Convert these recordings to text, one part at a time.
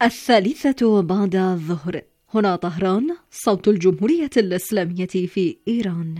الثالثة بعد الظهر. هنا طهران، صوت الجمهورية الإسلامية في إيران.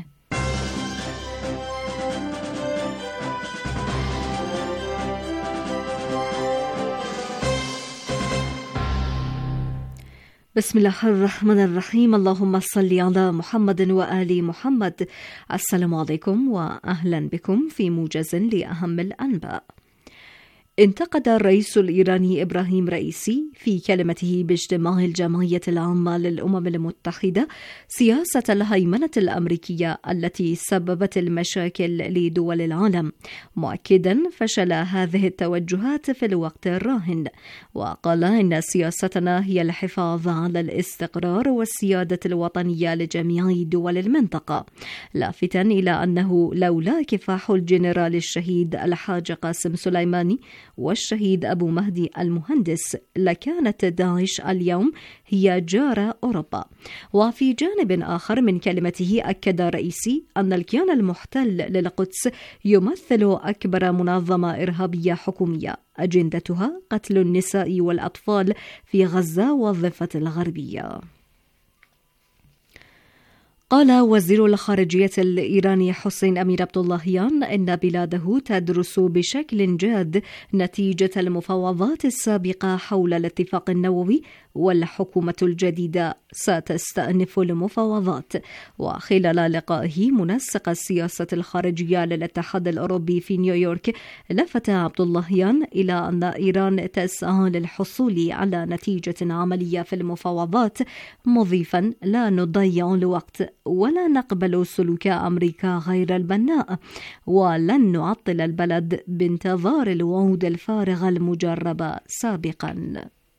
بسم الله الرحمن الرحيم. اللهم صل على محمد وآل محمد. السلام عليكم وأهلا بكم في موجز لأهم الأنباء. انتقد الرئيس الإيراني إبراهيم رئيسي في كلمته باجتماع الجمعية العامة للأمم المتحدة سياسة الهيمنة الأمريكية التي سببت المشاكل لدول العالم، مؤكدا فشل هذه التوجهات في الوقت الراهن، وقال إن سياستنا هي الحفاظ على الاستقرار والسيادة الوطنية لجميع دول المنطقة، لافتا إلى أنه لولا كفاح الجنرال الشهيد الحاج قاسم سليماني والشهيد أبو مهدي المهندس لكانت داعش اليوم هي جارة أوروبا. وفي جانب آخر من كلمته أكد الرئيسي أن الكيان المحتل للقدس يمثل أكبر منظمة إرهابية حكومية أجندتها قتل النساء والأطفال في غزة والضفة الغربية. قال وزير الخارجية الإيراني حسين أمير عبداللهيان إن بلاده تدرس بشكل جاد نتيجة المفاوضات السابقة حول الاتفاق النووي، والحكومة الجديدة ستستأنف المفاوضات. وخلال لقائه منسق السياسة الخارجية للاتحاد الأوروبي في نيويورك، لفت عبداللهيان إلى أن إيران تسعى للحصول على نتيجة عملية في المفاوضات، مضيفا لا نضيع الوقت ولا نقبل سلوك أمريكا غير البناء، ولن نعطل البلد بانتظار الوعود الفارغة المجربة سابقا.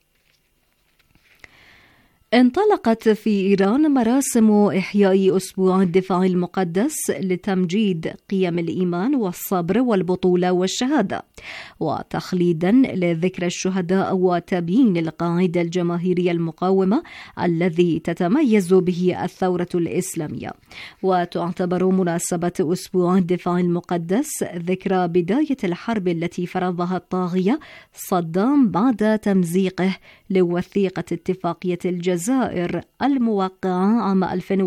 انطلقت في إيران مراسم إحياء أسبوع الدفاع المقدس لتمجيد قيم الإيمان والصبر والبطولة والشهادة، وتخليدا لذكرى الشهداء وتبيين القاعدة الجماهيرية المقاومة الذي تتميز به الثورة الإسلامية. وتعتبر مناسبة أسبوع الدفاع المقدس ذكرى بداية الحرب التي فرضها الطاغية صدام بعد تمزيقه لوثيقة اتفاقية الجزائر الموقعة عام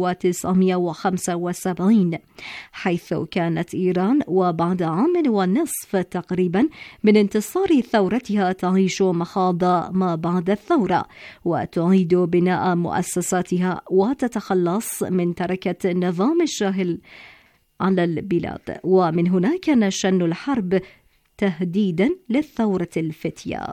1975، حيث كانت إيران وبعد عام ونصف تقريبا من انتصار ثورتها تعيش مخاض ما بعد الثورة، وتعيد بناء مؤسساتها وتتخلص من تركة النظام الشاهل على البلاد. ومن هنا كان شن الحرب تهديدا للثورة الفتية.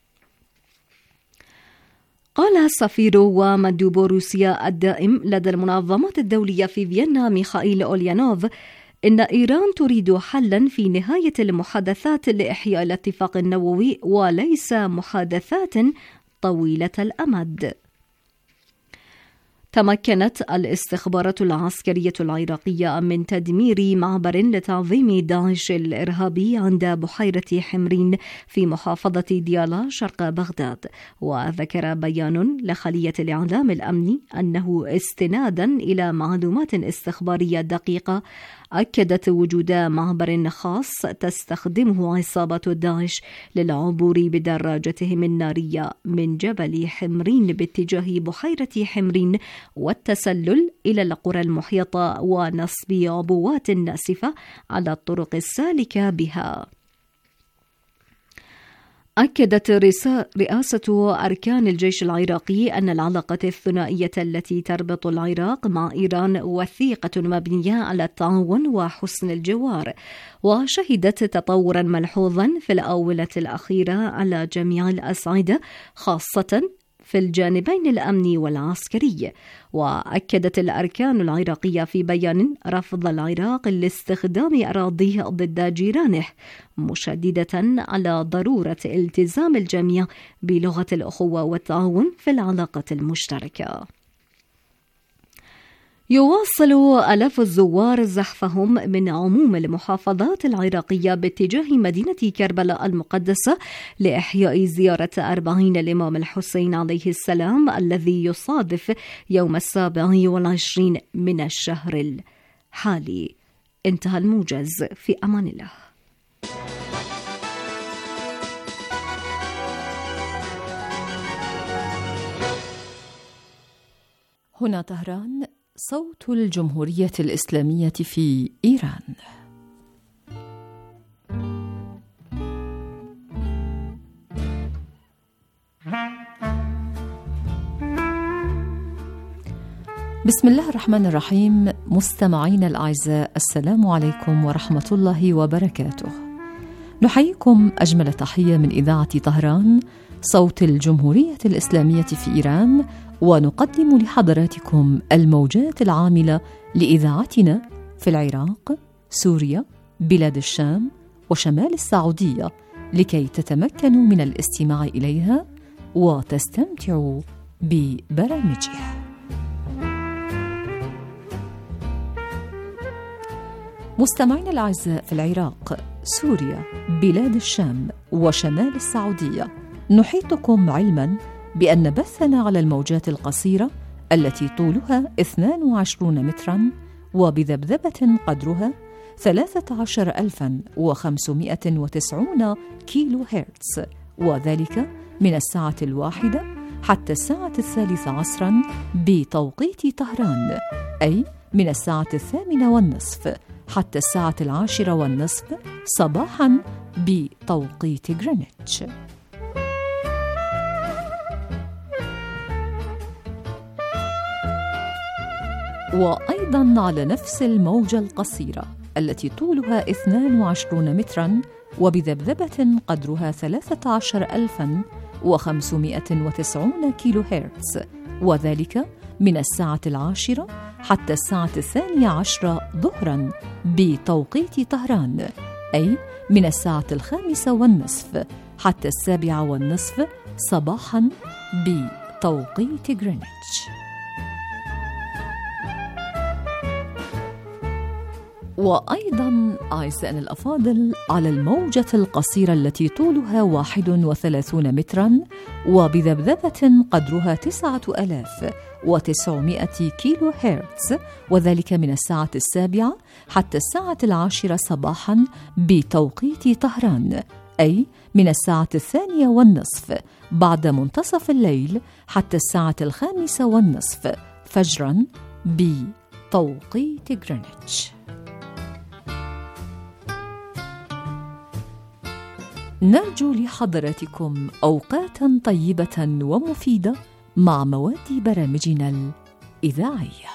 قال سفير ومندوب روسيا الدائم لدى المنظمات الدولية في فيينا ميخائيل أوليانوف إن إيران تريد حلا في نهاية المحادثات لإحياء الاتفاق النووي وليس محادثات طويلة الأمد. تمكنت الاستخبارات العسكرية العراقية من تدمير معبر لتنظيم داعش الإرهابي عند بحيرة حمرين في محافظة ديالا شرق بغداد. وذكر بيان لخلية الإعلام الأمني أنه استنادا إلى معلومات استخبارية دقيقة أكدت وجود معبر خاص تستخدمه عصابة داعش للعبور بدراجتهم النارية من جبل حمرين باتجاه بحيرة حمرين والتسلل إلى القرى المحيطة ونصب عبوات ناسفة على الطرق السالكة بها. أكدت رئاسة أركان الجيش العراقي أن العلاقة الثنائية التي تربط العراق مع إيران وثيقة مبنية على التعاون وحسن الجوار، وشهدت تطورا ملحوظا في الآونة الأخيرة على جميع الأصعدة، خاصة في الجانبين الأمني والعسكري. وأكدت الأركان العراقية في بيان رفض العراق لاستخدام أراضيه ضد جيرانه، مشددة على ضرورة التزام الجميع بلغة الأخوة والتعاون في العلاقة المشتركة. يواصل آلاف الزوار زحفهم من عموم المحافظات العراقية باتجاه مدينة كربلاء المقدسة لإحياء زيارة 40 الإمام الحسين عليه السلام الذي يصادف يوم 27 من الشهر الحالي. انتهى الموجز. في أمان الله. هنا طهران، صوت الجمهورية الإسلامية في إيران. بسم الله الرحمن الرحيم. مستمعين الأعزاء، السلام عليكم ورحمة الله وبركاته. نحييكم أجمل تحية من إذاعة طهران، صوت الجمهورية الإسلامية في إيران، ونقدم لحضراتكم الموجات العاملة لإذاعتنا في العراق، سوريا، بلاد الشام وشمال السعودية، لكي تتمكنوا من الاستماع إليها وتستمتعوا ببرامجها. مستمعين الأعزاء، في العراق، سوريا، بلاد الشام وشمال السعودية، نحيطكم علما بأن بثنا على الموجات القصيرة التي طولها 22 مترا وبذبذبة قدرها 13590 كيلو هرتز، وذلك من الساعة 1 حتى الساعة 13 بتوقيت طهران، أي من الساعة 8:30 حتى الساعة 10:30 صباحا بتوقيت غرينتش. وأيضا على نفس الموجة القصيرة التي طولها 22 مترا وبذبذبة قدرها 13590 كيلو هرتز، وذلك من الساعة 10 حتى الساعة 12 ظهرا بتوقيت طهران، أي من الساعة 5:30 حتى 7:30 صباحا بتوقيت غرينتش. وأيضا أعزائنا الأفاضل، على الموجة القصيرة التي طولها 31 مترا وبذبذبة قدرها 9900 كيلو هرتز، وذلك من الساعة 7 حتى الساعة 10 صباحا بتوقيت طهران، أي من الساعة 2:30 بعد منتصف الليل حتى الساعة 5:30 فجرا بتوقيت غرينتش. نرجو لحضراتكم أوقاتا طيبة ومفيدة مع مواد برامجنا الإذاعية.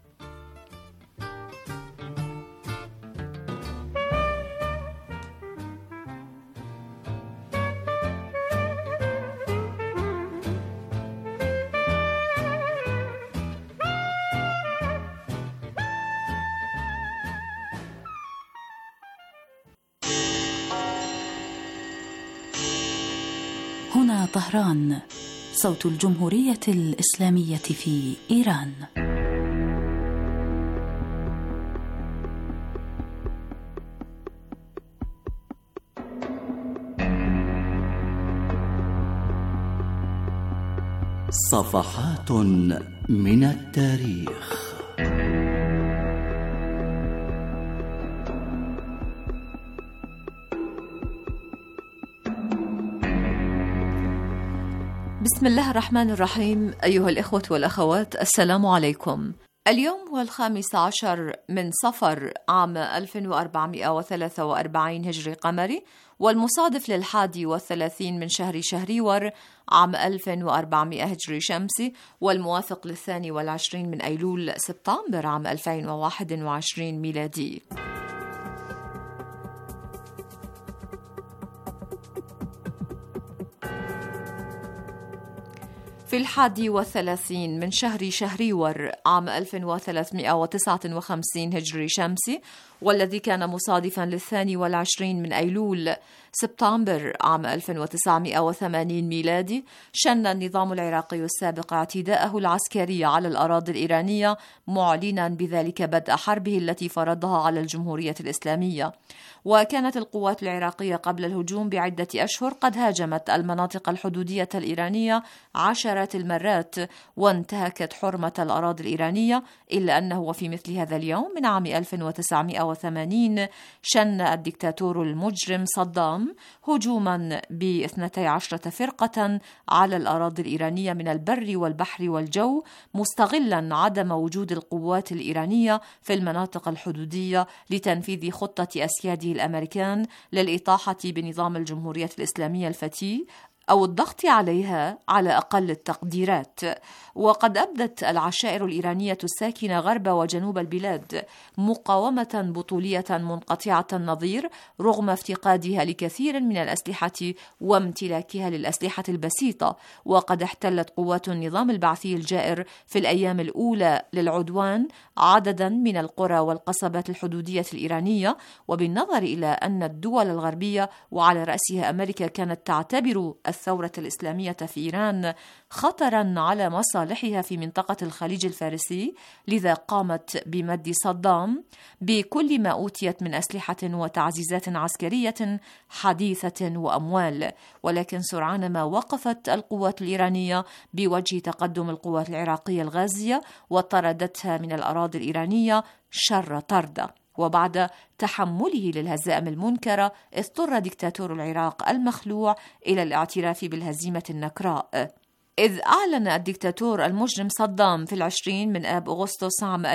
هنا طهران، صوت الجمهورية الإسلامية في إيران. صفحات من التاريخ. بسم الله الرحمن الرحيم. أيها الإخوة والأخوات، السلام عليكم. اليوم هو 15 من صفر عام 1443 هجري قمري، والمصادف ل31 من شهر شهريور عام 1400 هجري شمسي، والموافق ل22 من أيلول سبتمبر عام 2021 ميلادي. في 31 من شهر شهريور عام 1359 هجري شمسي، والذي كان مصادفا ل22 من أيلول سبتمبر عام 1980 ميلادي، شن النظام العراقي السابق اعتداءه العسكري على الأراضي الإيرانية، معلنا بذلك بدء حربه التي فرضها على الجمهورية الإسلامية. وكانت القوات العراقية قبل الهجوم بعدة أشهر قد هاجمت المناطق الحدودية الإيرانية 10 عشرات المرات وانتهكت حرمة الأراضي الإيرانية، إلا أنه وفي مثل هذا اليوم من عام 1980 شن الدكتاتور المجرم صدام هجوما ب12 فرقة على الأراضي الإيرانية من البر والبحر والجو، مستغلا عدم وجود القوات الإيرانية في المناطق الحدودية لتنفيذ خطة أسياده الأمريكان للإطاحة بنظام الجمهورية الإسلامية الفتي أو الضغط عليها على أقل التقديرات. وقد أبدت العشائر الإيرانية الساكنة غرب وجنوب البلاد مقاومة بطولية منقطعة النظير رغم افتقادها لكثير من الأسلحة وامتلاكها للأسلحة البسيطة. وقد احتلت قوات النظام البعثي الجائر في الأيام الأولى للعدوان عددا من القرى والقصبات الحدودية الإيرانية، وبالنظر إلى أن الدول الغربية وعلى رأسها أمريكا كانت تعتبر الثورة الإسلامية في إيران خطراً على مصالحها في منطقة الخليج الفارسي، لذا قامت بمد صدام بكل ما أوتيت من أسلحة وتعزيزات عسكرية حديثة وأموال. ولكن سرعان ما وقفت القوات الإيرانية بوجه تقدم القوات العراقية الغازية وطردتها من الأراضي الإيرانية شر طردة. وبعد تحمله للهزائم المنكرة اضطر دكتاتور العراق المخلوع إلى الاعتراف بالهزيمة النكراء، إذ أعلن الدكتاتور المجرم صدام في 20 من آب أغسطس عام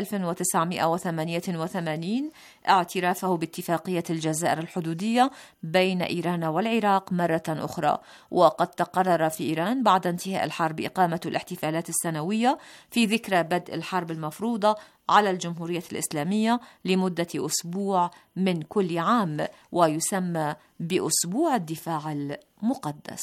1988 اعترافه باتفاقية الجزائر الحدودية بين إيران والعراق مرة أخرى. وقد تقرر في إيران بعد انتهاء الحرب إقامة الاحتفالات السنوية في ذكرى بدء الحرب المفروضة على الجمهورية الإسلامية لمدة أسبوع من كل عام، ويسمى بأسبوع الدفاع المقدس.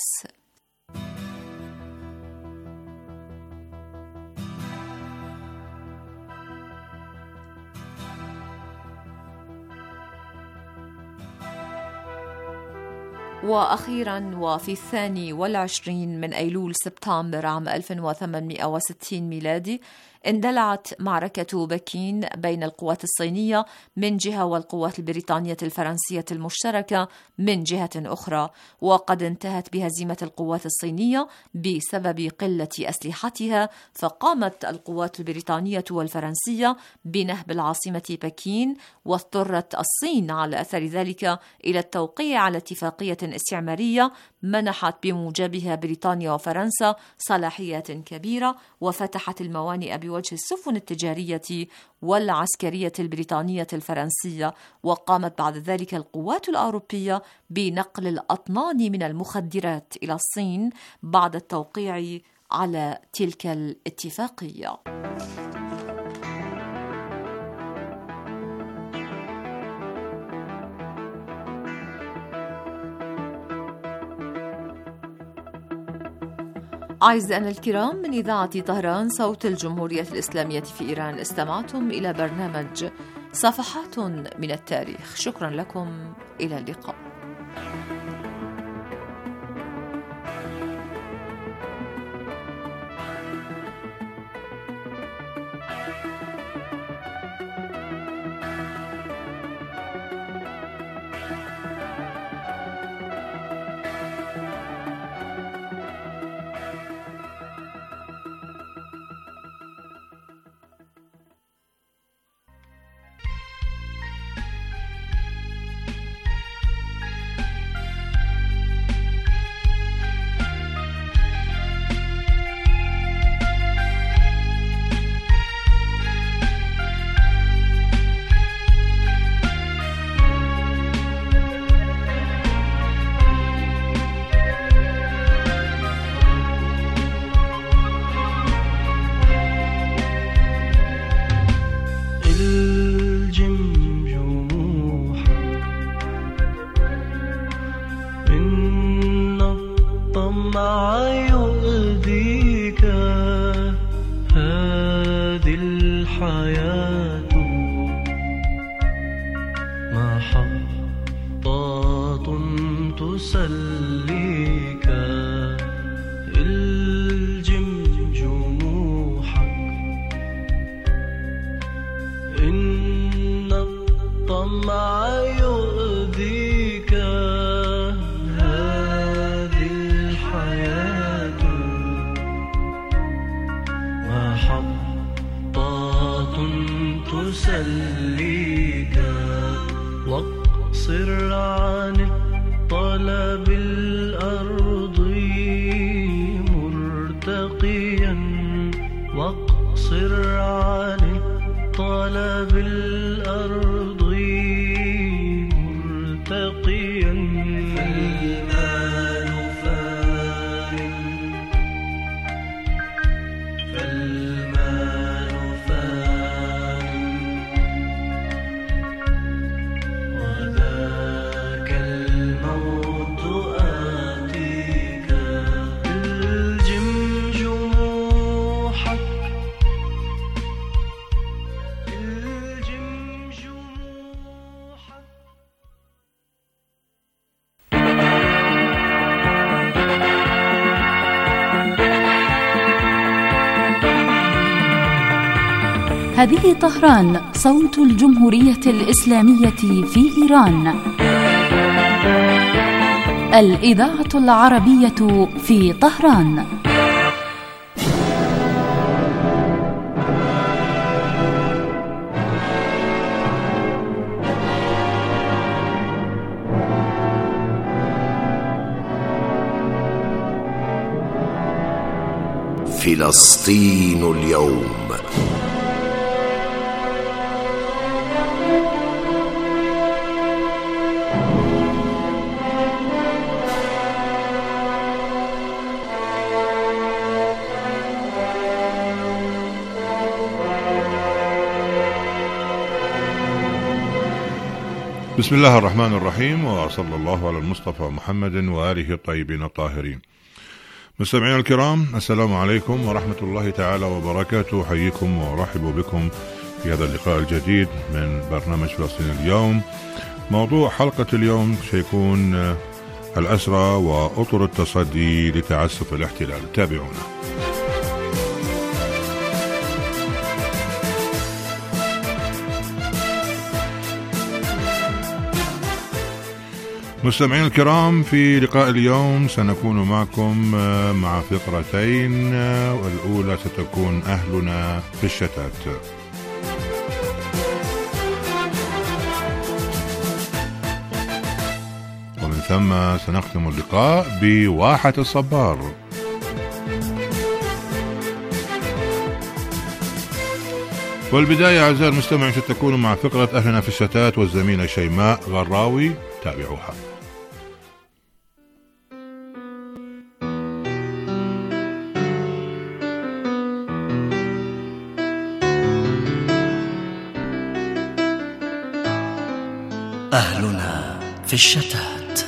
وأخيراً وفي 22 من أيلول سبتمبر عام 1860 ميلادي اندلعت معركة بكين بين القوات الصينية من جهة والقوات البريطانية الفرنسية المشتركة من جهة أخرى، وقد انتهت بهزيمة القوات الصينية بسبب قلة أسلحتها، فقامت القوات البريطانية والفرنسية بنهب العاصمة بكين، واضطرت الصين على أثر ذلك إلى التوقيع على اتفاقية استعمارية منحت بموجبها بريطانيا وفرنسا صلاحيات كبيرة وفتحت الموانئ بوجه السفن التجارية والعسكرية البريطانية الفرنسية. وقامت بعد ذلك القوات الأوروبية بنقل الأطنان من المخدرات إلى الصين بعد التوقيع على تلك الاتفاقية. أعزائنا الكرام، من إذاعة طهران صوت الجمهورية الإسلامية في إيران استمعتم إلى برنامج صفحات من التاريخ. شكرا لكم، إلى اللقاء. يسليك واقصر عن الطلب الأرضي مرتقيا واقصر عن الطلب الأرضي مرتقيا فالمال فان وذاك الموت آتيك الجم جموحك هذه طهران، صوت الجمهورية الإسلامية في إيران. الإذاعة العربية في طهران. فلسطين اليوم. بسم الله الرحمن الرحيم، وصلى الله على المصطفى محمد وآله الطيبين الطاهرين. مستمعينا الكرام، السلام عليكم ورحمة الله تعالى وبركاته. حييكم وأرحب بكم في هذا اللقاء الجديد من برنامج فلسطين اليوم. موضوع حلقة اليوم سيكون الأسرى وأطر التصدي لتعسف الاحتلال. تابعونا. مستمعين الكرام، في لقاء اليوم سنكون معكم مع فقرتين، والأولى ستكون أهلنا في الشتات، ومن ثم سنختم اللقاء بواحة الصبار. والبداية أعزائي المستمعين ستكون مع فقرة أهلنا في الشتات والزميلة شيماء غراوي. تابعوها. أهلنا في الشتات.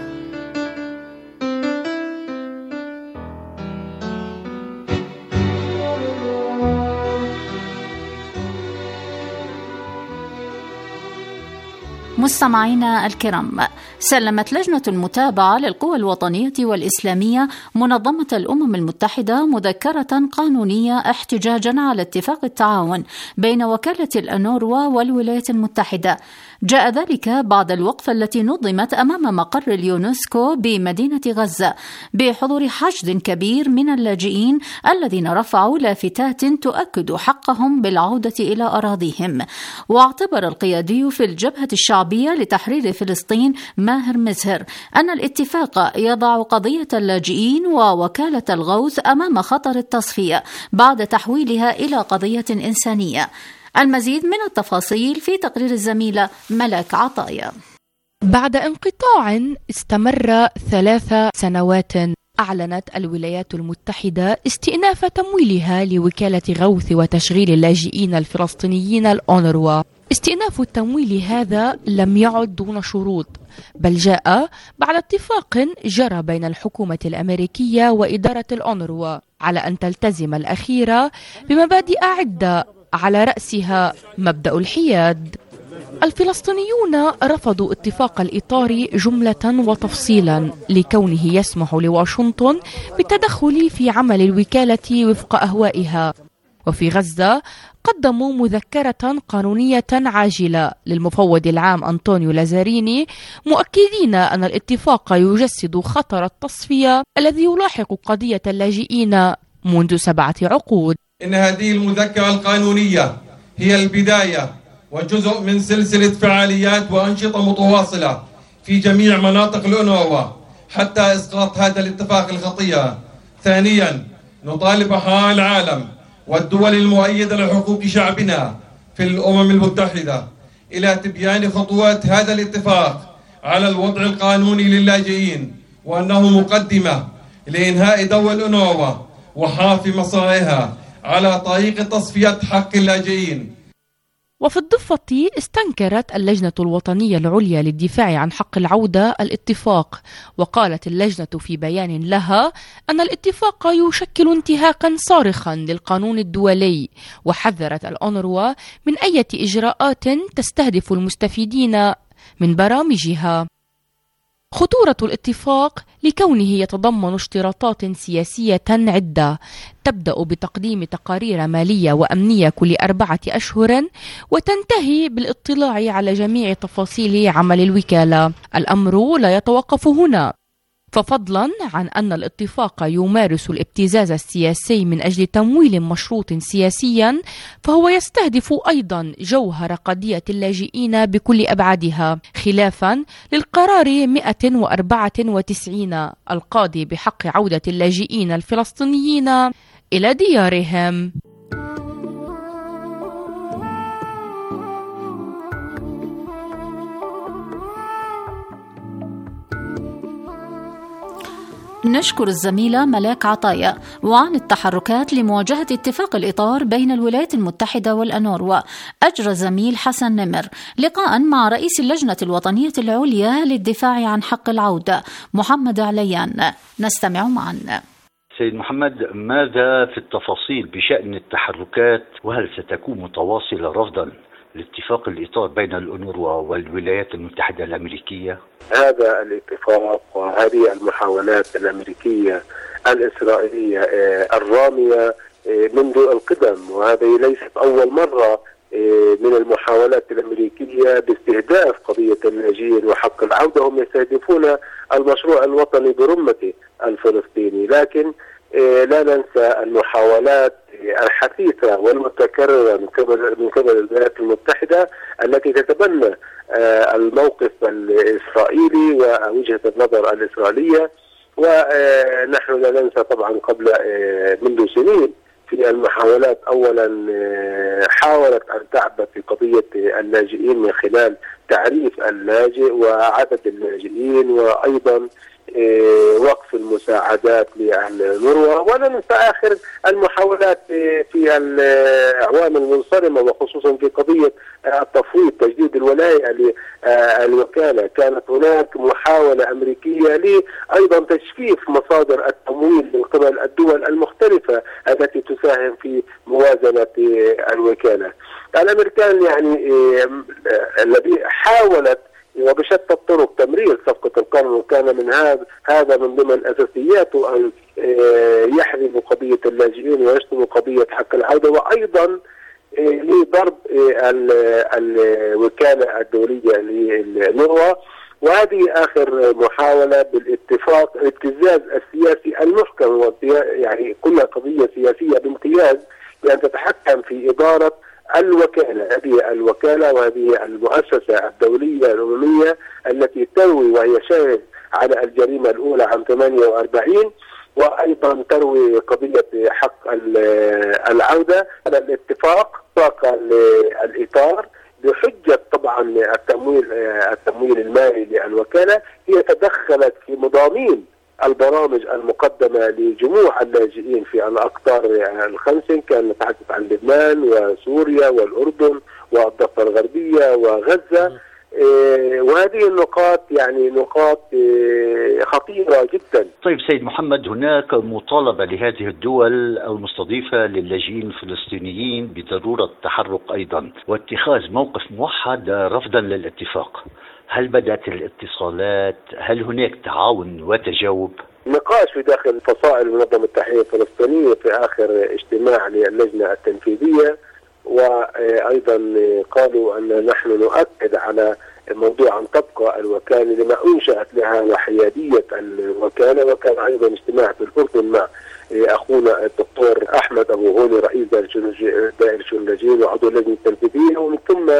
مستمعينا الكرام، سلمت لجنة المتابعة للقوى الوطنية والإسلامية منظمة الأمم المتحدة مذكرة قانونية احتجاجا على اتفاق التعاون بين وكالة الأونروا والولايات المتحدة. جاء ذلك بعد الوقفة التي نظمت أمام مقر اليونسكو بمدينة غزة بحضور حشد كبير من اللاجئين الذين رفعوا لافتات تؤكد حقهم بالعودة إلى أراضيهم. واعتبر القيادي في الجبهة الشعبية لتحرير فلسطين ماهر مزهر أن الاتفاق يضع قضية اللاجئين ووكالة الغوث أمام خطر التصفية بعد تحويلها إلى قضية إنسانية. المزيد من التفاصيل في تقرير الزميلة ملك عطايا. بعد انقطاع استمر 3 سنوات، أعلنت الولايات المتحدة استئناف تمويلها لوكالة غوث وتشغيل اللاجئين الفلسطينيين الأونروا. استئناف التمويل هذا لم يعد دون شروط، بل جاء بعد اتفاق جرى بين الحكومة الأمريكية وإدارة الأونروا على أن تلتزم الأخيرة بمبادئ عدة، على رأسها مبدأ الحياد. الفلسطينيون رفضوا اتفاق الإطار جملة وتفصيلا لكونه يسمح لواشنطن بالتدخل في عمل الوكالة وفق أهوائها. وفي غزة قدموا مذكرة قانونية عاجلة للمفوض العام أنطونيو لازاريني، مؤكدين أن الاتفاق يجسد خطر التصفية الذي يلاحق قضية اللاجئين منذ 7 عقود. إن هذه المذكرة القانونية هي البداية وجزء من سلسلة فعاليات وأنشطة متواصلة في جميع مناطق الأونروا حتى إسقاط هذا الاتفاق الخطير. ثانيا، نطالب أحرار العالم والدول المؤيدة لحقوق شعبنا في الأمم المتحدة إلى تبيان خطوات هذا الاتفاق على الوضع القانوني للاجئين، وأنه مقدمة لإنهاء دور الأونروا وحرف مسارها على طريق تصفية حق اللاجئين. وفي الضفة استنكرت اللجنة الوطنية العليا للدفاع عن حق العودة الاتفاق، وقالت اللجنة في بيان لها أن الاتفاق يشكل انتهاكا صارخا للقانون الدولي، وحذرت الأونروا من أي إجراءات تستهدف المستفيدين من برامجها. خطورة الاتفاق لكونه يتضمن اشتراطات سياسية عدة تبدأ بتقديم تقارير مالية وأمنية كل 4 أشهر، وتنتهي بالاطلاع على جميع تفاصيل عمل الوكالة. الأمر لا يتوقف هنا، ففضلا عن أن الاتفاق يمارس الابتزاز السياسي من أجل تمويل مشروط سياسيا، فهو يستهدف أيضا جوهر قضية اللاجئين بكل أبعادها، خلافا للقرار 194 القاضي بحق عودة اللاجئين الفلسطينيين إلى ديارهم. نشكر الزميلة ملاك عطايا. وعن التحركات لمواجهة اتفاق الإطار بين الولايات المتحدة والأونروا، أجرى زميل حسن نمر لقاء مع رئيس اللجنة الوطنية العليا للدفاع عن حق العودة محمد عليان. نستمع معا. سيد محمد، ماذا في التفاصيل بشأن التحركات، وهل ستكون متواصلة رفضا لاتفاق الإطار بين الأونروا والولايات المتحدة الأمريكية؟ هذا الاتفاق وهذه المحاولات الأمريكية الإسرائيلية الرامية منذ القدم، وهذه ليست أول مرة من المحاولات الأمريكية باستهداف قضية اللاجئين وحق العودة. هم يستهدفون المشروع الوطني برمته الفلسطيني، لكن لا ننسى المحاولات الحثيثة والمتكررة من قبل الولايات المتحدة التي تتبنى الموقف الإسرائيلي ووجهة النظر الإسرائيلية. ونحن لا ننسى طبعا قبل منذ سنين في المحاولات، أولا حاولت أن تعبث في قضية اللاجئين من خلال تعريف اللاجئ وعدد اللاجئين، وأيضا وقف المساعدات للأونروا. ولا ننسى آخر المحاولات في الأعوام المنصرمة، وخصوصا في قضية التفويض تجديد الولاية للوكالة. كانت هناك محاولة أمريكية أيضا تجفيف مصادر التمويل من قبل الدول المختلفة التي تساهم في موازنة الوكالة. الأمريكان يعني الذي حاولت وبشتى الطرق تمرير صفقة القرن، وكان من هذا من ضمن أساسياته أن يحرم قضية اللاجئين ويشتم قضية حق العودة، وأيضا لضرب الوكالة الدولية للأونروا. وهذه آخر محاولة بالاتفاق الابتزاز السياسي المحكم، يعني كل قضية سياسية بامتياز بأن تتحكم في إدارة الوكالة. هذه الوكالة وهذه المؤسسة الدولية الأممية التي تروي وهي شاهد على الجريمة الأولى عام 48، وأيضا تروي قضية حق العودة. هذا الاتفاق ساق الإطار بحجة طبعا التمويل المالي للوكالة. هي تدخلت في مضامين البرامج المقدمة لجموع اللاجئين في الأقطار الخمسة، كان نتحدث عن لبنان وسوريا والأردن والضفة الغربية وغزة. وهذه النقاط يعني نقاط خطيرة جدا. طيب سيد محمد، هناك مطالبة لهذه الدول المستضيفة للاجئين الفلسطينيين بضرورة التحرك أيضا واتخاذ موقف موحد رفضا للاتفاق. هل بدأت الاتصالات؟ هل هناك تعاون وتجاوب؟ نقاش في داخل فصائل منظمة التحرير الفلسطينية في آخر اجتماع للجنة التنفيذية، وأيضا قالوا أن نحن نؤكد على موضوع أن تبقى الوكالة لما أنشأت لها وحيادية الوكالة. وكان أيضا اجتماع في الأردن مع أخونا الدكتور أحمد أبو غولي رئيس دائرة اللاجئين وعضو اللجنة التنفيذية، ومن ثم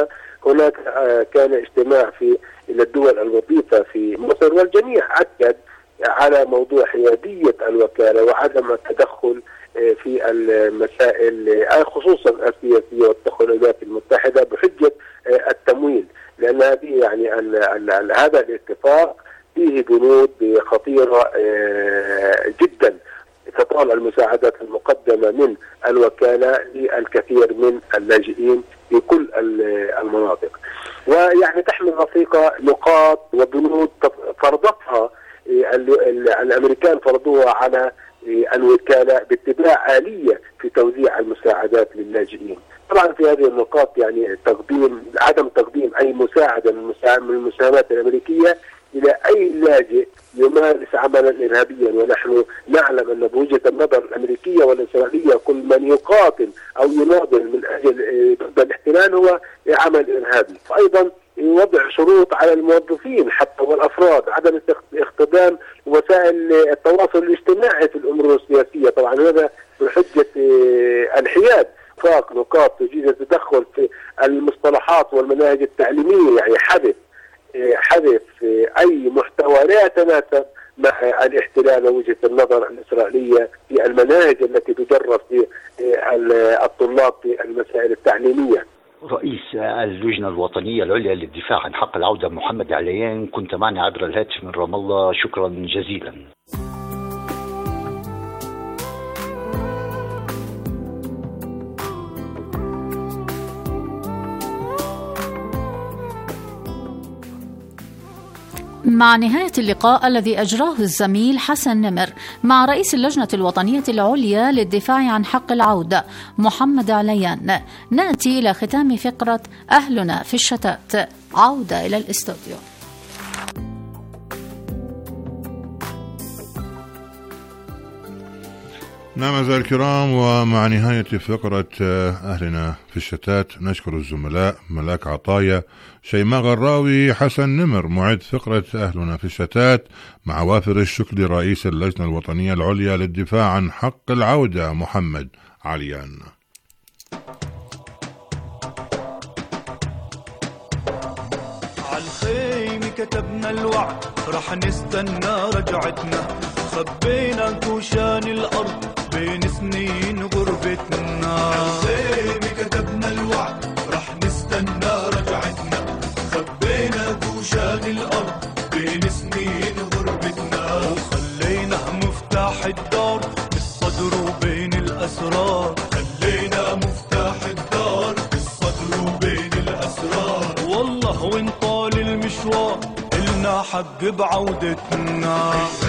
هناك كان اجتماع إلى الدول الوظيفة في مصر، والجميع أكد على موضوع حيادية الوكالة وعدم التدخل في المسائل خصوصا السياسية والتدخل الولايات المتحدة بحجة التمويل، لأن هذه يعني هذا الاتفاق فيه بنود خطيرة جدا تطال المساعدات المقدمة من الوكالة للكثير من اللاجئين في كل المناطق، ويعني تحمل رفيقة نقاط وبنود فرضتها الأمريكان فرضوها على الوكالة باتباع آلية في توزيع المساعدات للاجئين. طبعا في هذه النقاط يعني عدم تقديم أي مساعدة من المساهمات الأمريكية إلى أي لاجئ يمارس عملا إرهابيا، ونحن نعلم أن بوجهة النظر الأمريكية والإسرائيلية كل من يقاتل أو يناضل من أجل ضد الاحتلال هو عمل إرهابي. وأيضا وضع شروط على الموظفين حتى والأفراد، عدم استخدام وسائل التواصل الاجتماعي في الأمور السياسية، طبعا هذا بحجة الحياد. نقاط تجيز التدخل في المصطلحات والمناهج التعليمية، يعني حذف أي محتوى لا يتناسب مع الاحتلال ووجهة النظر الإسرائيلية في المناهج التي تدرس في الطلاب في المسائل التعليمية. رئيس اللجنة الوطنية العليا للدفاع عن حق العودة محمد عليان، كنت معنا عبر الهاتف من رام الله، شكرا جزيلا. مع نهاية اللقاء الذي أجراه الزميل حسن نمر مع رئيس اللجنة الوطنية العليا للدفاع عن حق العودة محمد عليان، نأتي إلى ختام فقرة أهلنا في الشتات. عودة إلى الاستوديو. نعم أعزائي الكرام، ومع نهاية فقرة أهلنا في الشتات نشكر الزملاء ملاك عطايا، شيماء غراوي، حسن نمر معد فقرة أهلنا في الشتات، مع وافر الشكر لرئيس اللجنة الوطنية العليا للدفاع عن حق العودة محمد عليان. عالخيم كتبنا الوعد رح نستنى رجعتنا، خبينا كوشان الأرض بين سنين غربتنا. عالخيم كتبنا الوعد رح نستنى رجعتنا، خبينا كوشان الأرض بين سنين غربتنا، وخلينا مفتاح الدار بالصدر وبين الأسرار، خلينا مفتاح الدار بالصدر وبين الأسرار. والله وين طال المشوار إلنا حق بعودتنا.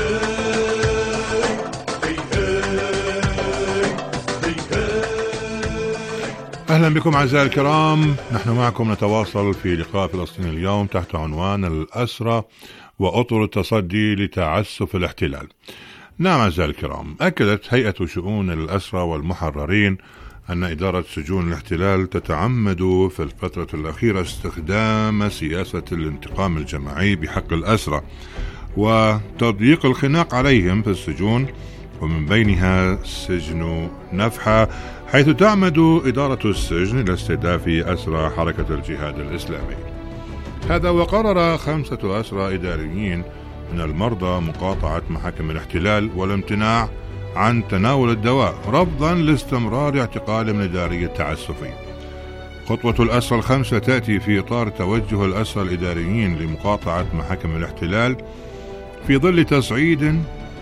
أهلا بكم أعزائي الكرام، نحن معكم نتواصل في لقاء فلسطين اليوم تحت عنوان الأسرى وأطر التصدي لتعسف الاحتلال. نعم أعزائي الكرام، أكدت هيئة شؤون الأسرى والمحررين أن إدارة سجون الاحتلال تتعمد في الفترة الأخيرة استخدام سياسة الانتقام الجماعي بحق الأسرى وتضييق الخناق عليهم في السجون، ومن بينها سجن نفحة، حيث تعمد إدارة السجن إلى استهداف أسرى حركة الجهاد الإسلامي. هذا وقرر 5 أسرى إداريين من المرضى مقاطعة محاكم الاحتلال والامتناع عن تناول الدواء رفضا لاستمرار اعتقالهم الإداري التعسفي. خطوة الأسرى 5 تأتي في إطار توجه الأسرى الإداريين لمقاطعة محاكم الاحتلال في ظل تصعيد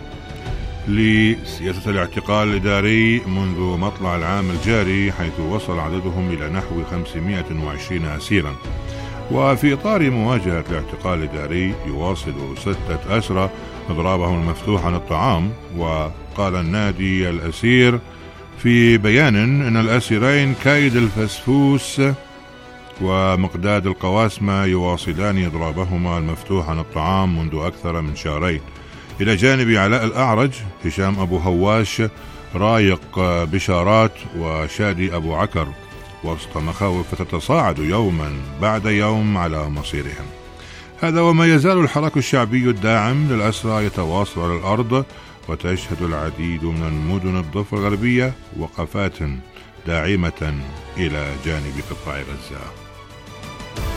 لسياسة الاعتقال الإداري منذ مطلع العام الجاري، حيث وصل عددهم إلى نحو 520 أسيرا. وفي إطار مواجهة الاعتقال الإداري يواصل 6 أسرى إضرابهم المفتوح عن الطعام. وقال النادي الأسير في بيان إن الأسيرين كايد الفسفوس ومقداد القواسمة يواصلان إضرابهما المفتوح عن الطعام منذ أكثر من شهرين، إلى جانب علاء الأعرج، هشام أبو هواش، رايق بشارات وشادي أبو عكر، وسط مخاوف تتصاعد يوما بعد يوم على مصيرهم. هذا وما يزال الحراك الشعبي الداعم للأسرى يتواصل على الأرض، وتشهد العديد من المدن الضفة الغربية وقفات داعمة إلى جانب قطاع غزة.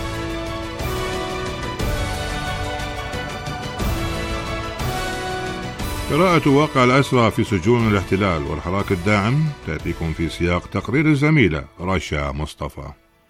قراءة واقع الأسرى في سجون الاحتلال والحراك الداعم تأتيكم في سياق تقرير الزميلة رشا مصطفى.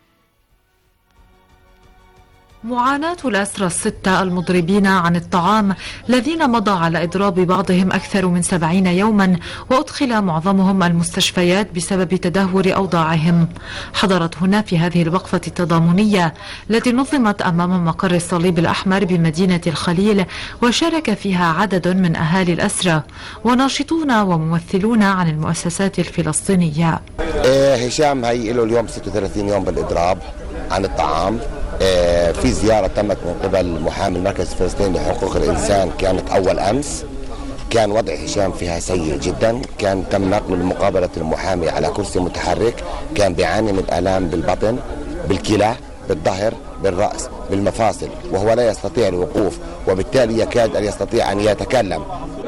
معاناة الأسرى الستة المضربين عن الطعام الذين مضى على إضراب بعضهم أكثر من 70 يوما وأدخل معظمهم المستشفيات بسبب تدهور أوضاعهم، حضرت هنا في هذه الوقفة التضامنية التي نظمت أمام مقر الصليب الأحمر بمدينة الخليل، وشارك فيها عدد من أهالي الأسرى وناشطون وممثلون عن المؤسسات الفلسطينية. هشام هي له اليوم 36 يوم بالإضراب عن الطعام. في زيارة تمت من قبل محامي المركز الفلسطيني لحقوق الإنسان كانت أول أمس. كان وضع هشام فيها سيء جدا، كان تم نقله لمقابلة المحامي على كرسي متحرك، كان بيعاني من آلام بالبطن، بالكلى، بالظهر، بالرأس، بالمفاصل، وهو لا يستطيع الوقوف وبالتالي يكاد أن يستطيع أن يتكلم.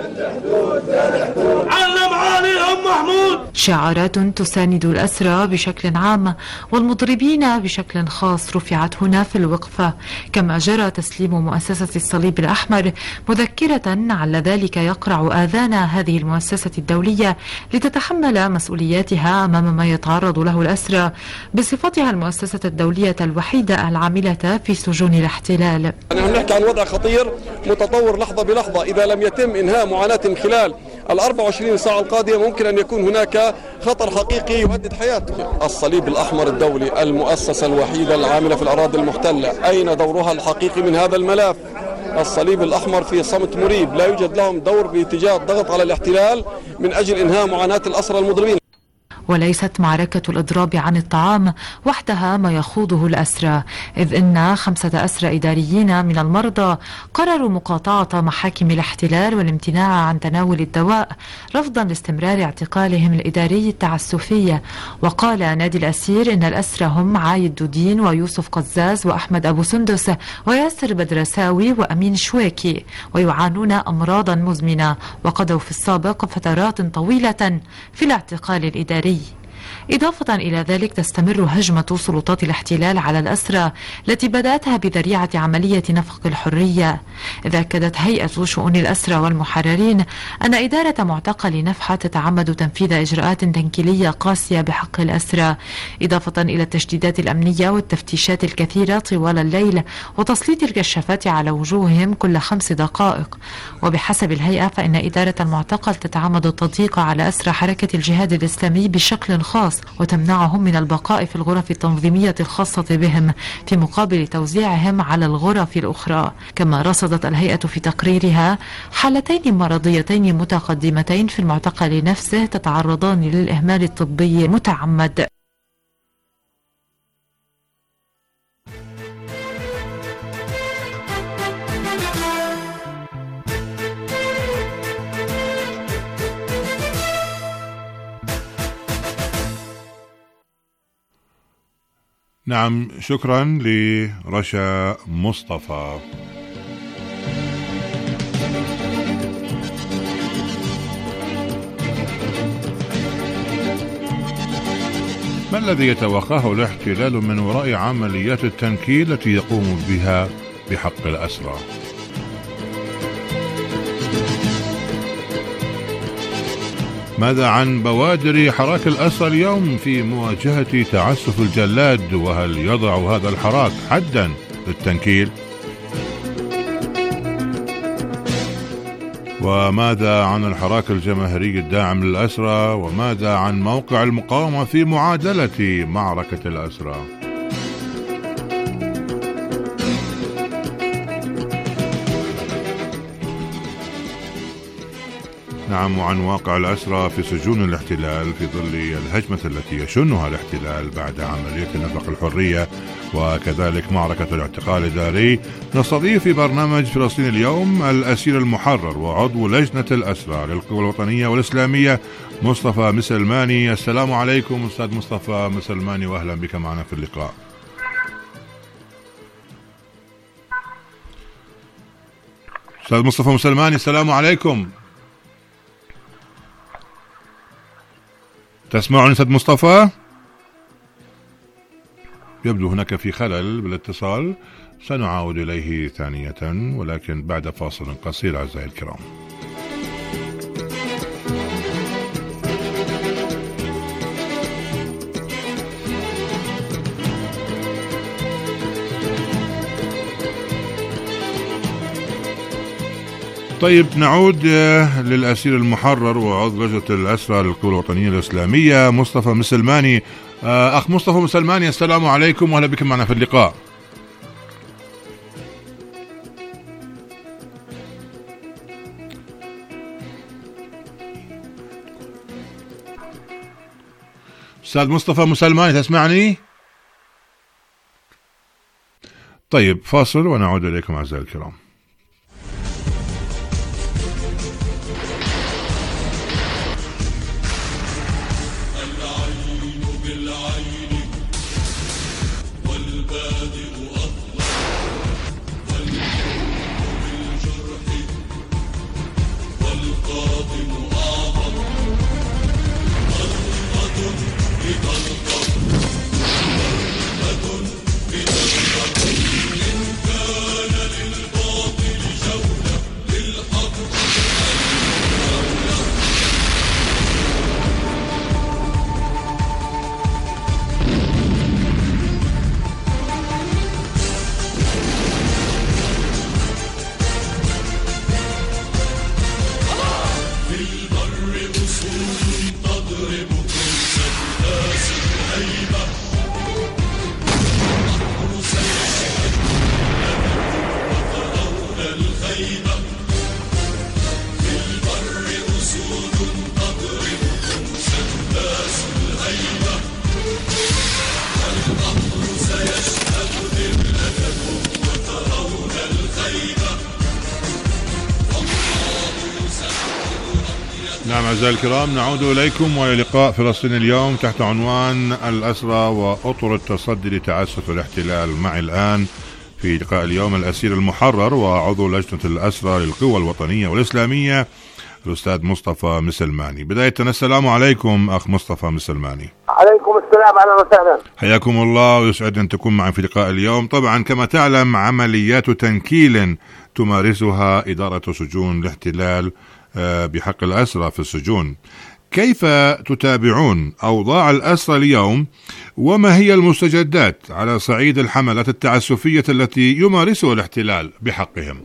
علم عليهم محمود. شعارات تساند الأسرى بشكل عام والمضربين بشكل خاص رفعت هنا في الوقفة، كما جرى تسليم مؤسسة الصليب الأحمر مذكرة على ذلك يقرع آذان هذه المؤسسة الدولية لتتحمل مسؤولياتها أمام ما يتعرض له الأسرى بصفتها المؤسسة الدولية الوحيدة العاملة في سجون الاحتلال. نحن نحكي عن وضع خطير متطور لحظة بلحظة، إذا لم يتم إنهاء معاناتهم خلال 24 ساعة القادمة ممكن أن يكون هناك خطر حقيقي يهدد حياتهم. الصليب الأحمر الدولي المؤسسة الوحيدة العاملة في الأراضي المحتلة، أين دورها الحقيقي من هذا الملف؟ الصليب الأحمر في صمت مريب، لا يوجد لهم دور باتجاه الضغط على الاحتلال من أجل إنهاء معاناة الأسرى المضربين. وليست معركة الإضراب عن الطعام وحدها ما يخوضه الأسرى، إذ إن 5 أسرى إداريين من المرضى قرروا مقاطعة محاكم الاحتلال والامتناع عن تناول الدواء رفضا لاستمرار اعتقالهم الإداري التعسفي. وقال نادي الأسير إن الأسرى هم عايد دودين ويوسف قزاز وأحمد أبو سندس وياسر بدرساوي وأمين شويكي، ويعانون أمراضا مزمنة وقضوا في السابق فترات طويلة في الاعتقال الإداري. إضافة إلى ذلك تستمر هجمة سلطات الاحتلال على الأسرى التي بدأتها بذريعة عملية نفق الحرية، إذ أكدت هيئة شؤون الأسرى والمحررين أن إدارة معتقل نفحة تتعمد تنفيذ إجراءات تنكيلية قاسية بحق الأسرى، إضافة إلى التشديدات الأمنية والتفتيشات الكثيرة طوال الليل وتسليط الكشافات على وجوههم كل 5 دقائق. وبحسب الهيئة فإن إدارة المعتقل تتعمد التضييق على أسرى حركة الجهاد الإسلامي بشكل خاص وتمنعهم من البقاء في الغرف التنظيمية الخاصة بهم في مقابل توزيعهم على الغرف الأخرى. كما رصدت الهيئة في تقريرها حالتين مرضيتين متقدمتين في المعتقل نفسه تتعرضان للإهمال الطبي متعمد. نعم، شكرا لرشا مصطفى. ما الذي يتوقعه الاحتلال من وراء عمليات التنكيل التي يقوم بها بحق الأسرى؟ ماذا عن بوادر حراك الأسرى اليوم في مواجهة تعسف الجلاد؟ وهل يضع هذا الحراك حدا للتنكيل؟ وماذا عن الحراك الجماهيري الداعم للأسرى؟ وماذا عن موقع المقاومة في معادلة معركة الأسرى؟ نعم، وعن واقع الأسرى في سجون الاحتلال في ظل الهجمة التي يشنها الاحتلال بعد عملية نفق الحرية وكذلك معركة الاعتقال الإداري. نستضيف في برنامج فلسطين اليوم الأسير المحرر وعضو لجنة الأسرى للقوى الوطنية والإسلامية مصطفى مسلماني. السلام عليكم أستاذ مصطفى مسلماني، وأهلا بك معنا في اللقاء. أستاذ مصطفى مسلماني، السلام عليكم. تسمعني أستاذ مصطفى؟ يبدو هناك في خلل بالاتصال، سنعود إليه ثانية ولكن بعد فاصل قصير أعزائي الكرام. طيب نعود للأسير المحرر وعضو لجنة الأسرى للقوى الوطنية الإسلامية مصطفى مسلماني. أخ مصطفى مسلماني، السلام عليكم وأهلا بكم معنا في اللقاء. أستاذ مصطفى مسلماني تسمعني؟ طيب فاصل ونعود إليكم أعزائي الكرام. نعم أعزائي الكرام، نعود إليكم وللقاء فلسطين اليوم تحت عنوان الأسرى وأطر التصدي لتعسف الاحتلال. معي الآن في لقاء اليوم الأسير المحرر وعضو لجنة الأسرى للقوى الوطنية والإسلامية الأستاذ مصطفى مسلماني. بداية السلام عليكم أخ مصطفى مسلماني. عليكم السلام، أهلا وسهلا. حياكم الله ويسعد أن تكون معي في لقاء اليوم. طبعا كما تعلم عمليات تنكيل تمارسها إدارة سجون الاحتلال بحق الأسرى في السجون. كيف تتابعون أوضاع الأسرى اليوم وما هي المستجدات على صعيد الحملات التعسفية التي يمارسها الاحتلال بحقهم؟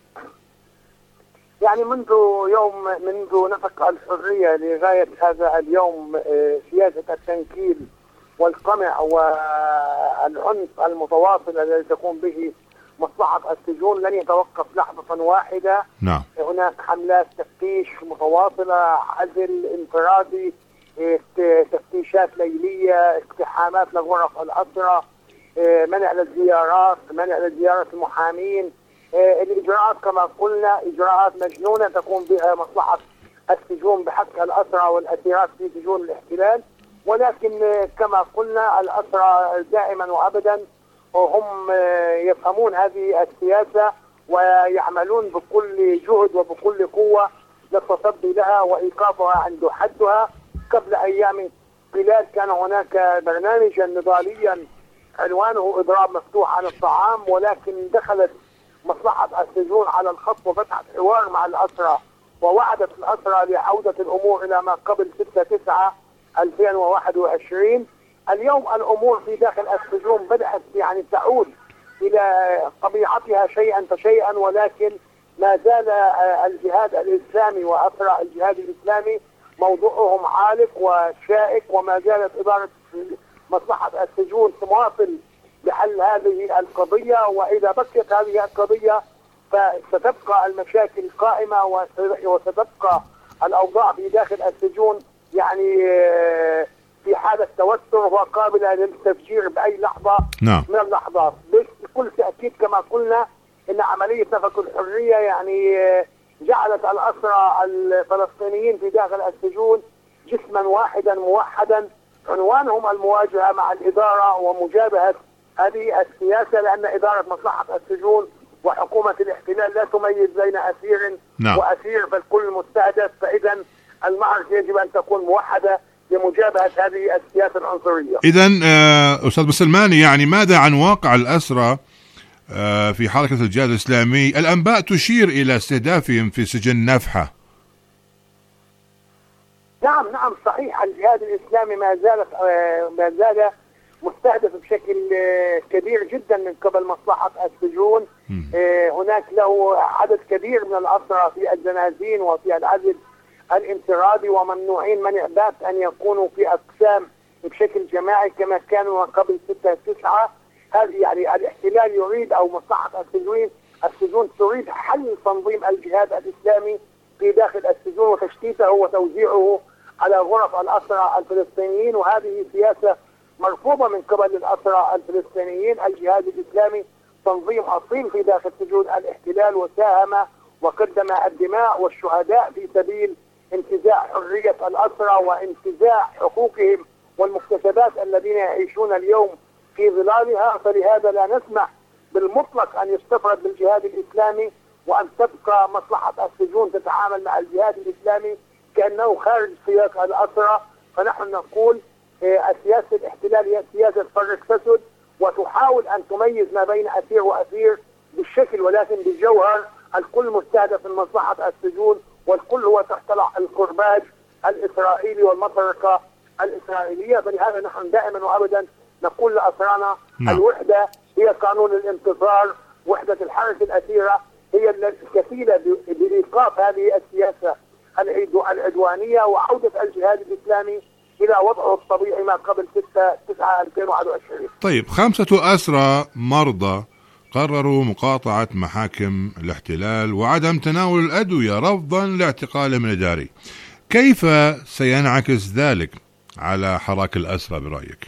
يعني منذ نفق الحرية لغاية هذا اليوم سياسة التنكيل والقمع والعنف المتواصل الذي تقوم به مصلحة السجون لن يتوقف لحظة واحدة. نعم. هناك حملات تفتيش متواصلة، عزل انفرادي، تفتيشات ليلية، اقتحامات لغرف الأسرى، منع للزيارات، منع لزيارة المحامين. الإجراءات كما قلنا إجراءات مجنونة تقوم بها مصلحة السجون بحق الأسرى والأسيرات في سجون الاحتلال، ولكن كما قلنا الأسرى دائما وأبدا وهم يفهمون هذه السياسة ويعملون بكل جهد وبكل قوة للتصدي لها وإيقافها عند حدها. قبل أيام قليل كان هناك برنامجا نضاليا عنوانه إضراب مفتوح عن الطعام، ولكن دخلت مصلحة السجون على الخط وفتحت حوار مع الأسرى ووعدت الأسرى بعودة الأمور إلى ما قبل 6/9/2021. اليوم الأمور في داخل السجون بدأت يعني تعود إلى طبيعتها شيئا فشيئا، ولكن ما زال الجهاد الإسلامي وأسرى الجهاد الإسلامي موضوعهم عالق وشائك، وما زالت إدارة مصلحة السجون تواصل بحل هذه القضية. وإذا بقيت هذه القضية فستبقى المشاكل قائمة وستبقى الأوضاع في داخل السجون يعني في حالة توتر وقابلة للتفجير بأي لحظة من اللحظات. بكل تأكيد كما قلنا إن عملية نفق الحرية يعني جعلت الأسرى الفلسطينيين في داخل السجون جسما واحدا موحدا، عنوانهم المواجهة مع الإدارة ومجابهة هذه السياسة، لأن إدارة مصلحة السجون وحكومة الاحتلال لا تميز بين أسير وأسير، فالكل مستهدف. فإذا المعركة يجب أن تكون موحدة لمجابهة هذه السياسة العنصرية. إذن أستاذ مسلماني، يعني ماذا عن واقع الأسرى في حركة الجهاد الإسلامي؟ الأنباء تشير إلى استهدافهم في سجن نفحة. نعم صحيح، الجهاد الإسلامي ما زال مستهدف بشكل كبير جدا من قبل مصلحة السجون. هناك له عدد كبير من الأسرى في الزنازين وفي العزل الانفرادي وممنوعين منع بات أن يكونوا في أقسام بشكل جماعي كما كانوا قبل 6/9. هذه يعني الاحتلال يريد أو مصلحة السجون تريد حل تنظيم الجهاد الإسلامي في داخل السجون وتشتيته وتوزيعه على غرف الأسرى الفلسطينيين، وهذه سياسة مرفوضة من قبل الأسرى الفلسطينيين. الجهاد الإسلامي تنظيم أصيل في داخل سجون الاحتلال، وساهم وقدم الدماء والشهداء في سبيل انتزاع حرية الأسرى وانتزاع حقوقهم والمكتسبات الذين يعيشون اليوم في ظلالها. فلهذا لا نسمح بالمطلق أن يستفرد بالجهاد الإسلامي وأن تبقى مصلحة السجون تتعامل مع الجهاد الإسلامي كأنه خارج سياق الأسرى. فنحن نقول سياسة الاحتلال هي سياسة فرق تسد، وتحاول أن تميز ما بين أسير وأسير بالشكل، ولكن بالجوهر الكل مستهدف من مصلحة السجون، والكل هو تحت الكرباج الإسرائيلي والمطرقة الإسرائيلية. فلهذا نحن دائما وأبدا نقول لأسرانا الوحدة هي قانون الانتصار، وحدة الحركة الأسيرة هي الكفيلة بإيقاف هذه السياسة العدوانية وعودة الجهاد الإسلامي إلى وضعه الطبيعي ما قبل 6/9/2021. طيب 5 أسرى مرضى قرروا مقاطعة محاكم الاحتلال وعدم تناول الأدوية رفضا لاعتقالهم الإداري. كيف سينعكس ذلك على حراك الأسرى برأيك؟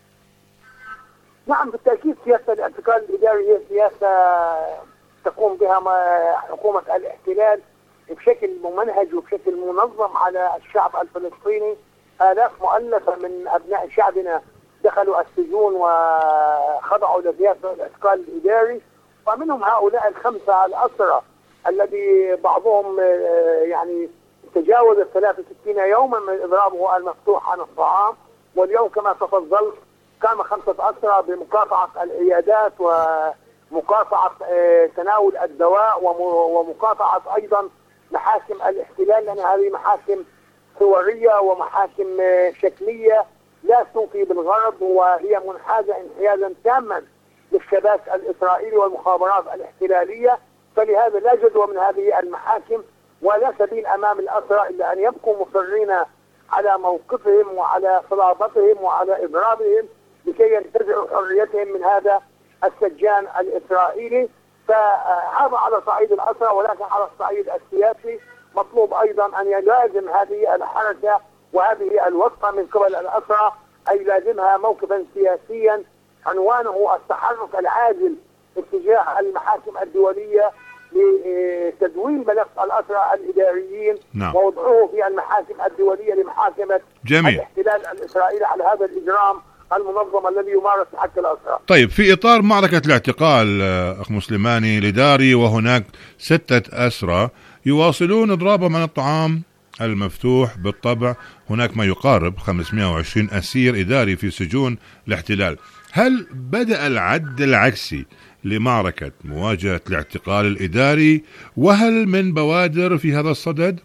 نعم بالتأكيد سياسة الاعتقال الإداري هي سياسة تقوم بها حكومة الاحتلال بشكل ممنهج وبشكل منظم على الشعب الفلسطيني. آلاف مؤلفة من أبناء شعبنا دخلوا السجون وخضعوا لسياسة الاعتقال الإداري، ومنهم هؤلاء 5 الأسرى الذي بعضهم يعني تجاوز 63 يوما من إضرابه المفتوح عن الطعام. واليوم كما تفضلت قام 5 أسرى بمقاطعة العيادات ومقاطعة تناول الدواء ومقاطعة أيضا محاكم الاحتلال، لأن هذه محاكم صورية ومحاكم شكلية لا توفي بالغرض، وهي منحازة انحيازا تاما للشباك الإسرائيلي والمخابرات الاحتلالية. فلهذا لا جدوى من هذه المحاكم ولا سبيل أمام الأسرى إلا أن يبقوا مصرين على موقفهم وعلى صلابتهم وعلى إضرابهم لكي ينتزعوا حريتهم من هذا السجان الإسرائيلي. فهذا على صعيد الأسرى، ولكن على الصعيد السياسي مطلوب أيضا أن يلازم هذه الحركة وهذه الوقفة من قبل الأسرى، أي لازمها موقفا سياسيا عنوانه التحرك العاجل اتجاه المحاكم الدولية لتدوين ملف الأسرى الإداريين ووضعه في المحاكم الدولية لمحاكمة الاحتلال الإسرائيلي على هذا الإجرام المنظم الذي يمارس حق الأسرى. طيب في إطار معركة الاعتقال أخ مسلماني الإداري وهناك 6 أسرى يواصلون إضرابهم عن الطعام المفتوح، بالطبع هناك ما يقارب 520 أسير إداري في سجون الاحتلال. هل بدأ العد العكسي لمعركة مواجهة الاعتقال الإداري، وهل من بوادر في هذا الصدد؟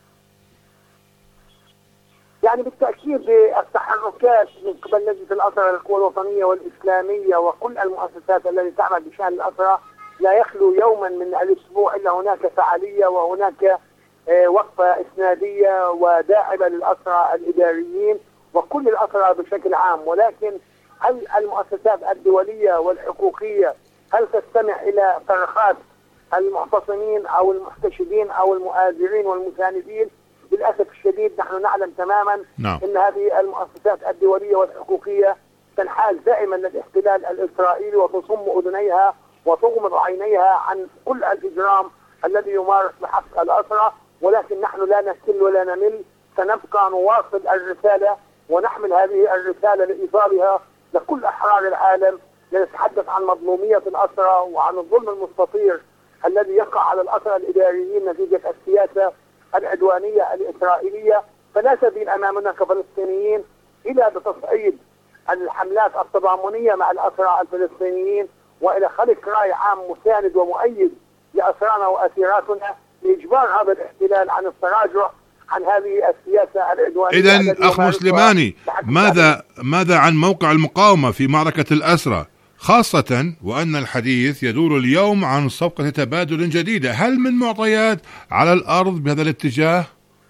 يعني بالتأكيد التحركات من قبل لجنة الأسرى للقوى الوطنية والإسلامية وكل المؤسسات التي تعمل بشأن الأسرى لا يخلو يوما من الأسبوع إلا هناك فعالية وهناك وقفة إسنادية وداعمة للأسرى الإداريين وكل الأسرى بشكل عام. ولكن هل المؤسسات الدولية والحقوقية هل تستمع إلى صرخات المعتصمين أو المحتشدين أو المؤازرين والمساندين؟ للأسف الشديد نحن نعلم تماما أن هذه المؤسسات الدولية والحقوقية تنحاز دائما للاحتلال الإسرائيلي وتصم أذنيها وتغمض عينيها عن كل الإجرام الذي يمارس بحق الأسرى. ولكن نحن لا نكل ولا نمل، سنبقى نواصل الرسالة ونحمل هذه الرسالة لإيصالها لكل أحرار العالم، لنتحدث عن مظلومية الأسرى وعن الظلم المستطير الذي يقع على الأسرى الإداريين نتيجة السياسة العدوانية الإسرائيلية. فلا سبيل أمامنا كفلسطينيين إلا بتصعيد الحملات التضامنية مع الأسرى الفلسطينيين وإلى خلق رأي عام مساند ومؤيد لأسرانا وأسيراتنا لإجبار هذا الاحتلال عن التراجع عن هذه السياسة العدوانية. إذن أخ مسلماني، ماذا عن موقع المقاومة في معركة الأسرى، خاصة وأن الحديث يدور اليوم عن صفقة تبادل جديدة؟ هل من معطيات على الأرض بهذا الاتجاه؟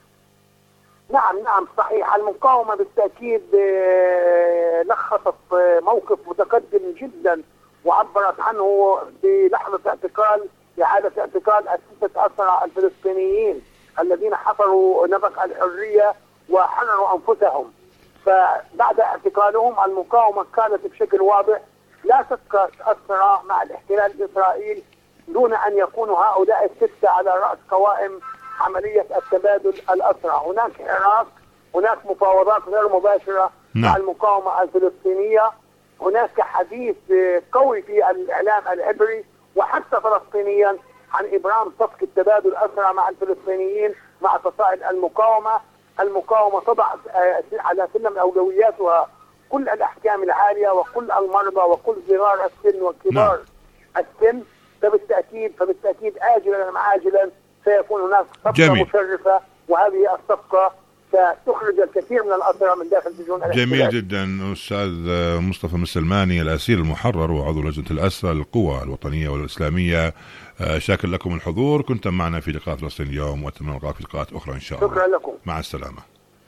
نعم صحيح. المقاومة بالتأكيد لخصت موقف متقدم جدا وعبرت عنه بلحظة إعادة اعتقال الستة أسرى الفلسطينيين الذين حفروا نفق الحرية وحرروا أنفسهم. فبعد اعتقالهم المقاومة كانت بشكل واضح لا تبقى أسرى مع الاحتلال الإسرائيلي دون أن يكونوا هؤلاء الستة على رأس قوائم عملية التبادل الأسرى. هناك حراك، هناك مفاوضات غير مباشرة مع المقاومة الفلسطينية، هناك حديث قوي في الإعلام العبري وحتى فلسطينيا عن إبرام صفقة تبادل أسرى مع الفلسطينيين مع فصائل المقاومة. المقاومة تضع على سلم أولوياتها كل الأحكام العالية وكل المرضى وكل صغار السن وكبار السن. فبالتأكيد آجلا أم عاجلا سيكون هناك صفقة مشرفة، وهذه الصفقة ستخرج الكثير من الأسرى من داخل سجون الاحتلال. جميل جدا. أستاذ مصطفى مسلماني، الأسير المحرر وعضو لجنة الأسرى للقوى الوطنية والإسلامية، شاكر لكم الحضور. كنتم معنا في لقاء فلسطين اليوم، وأتمنى نلقاك في لقاءات أخرى إن شاء الله. شكرا لكم. مع السلامة.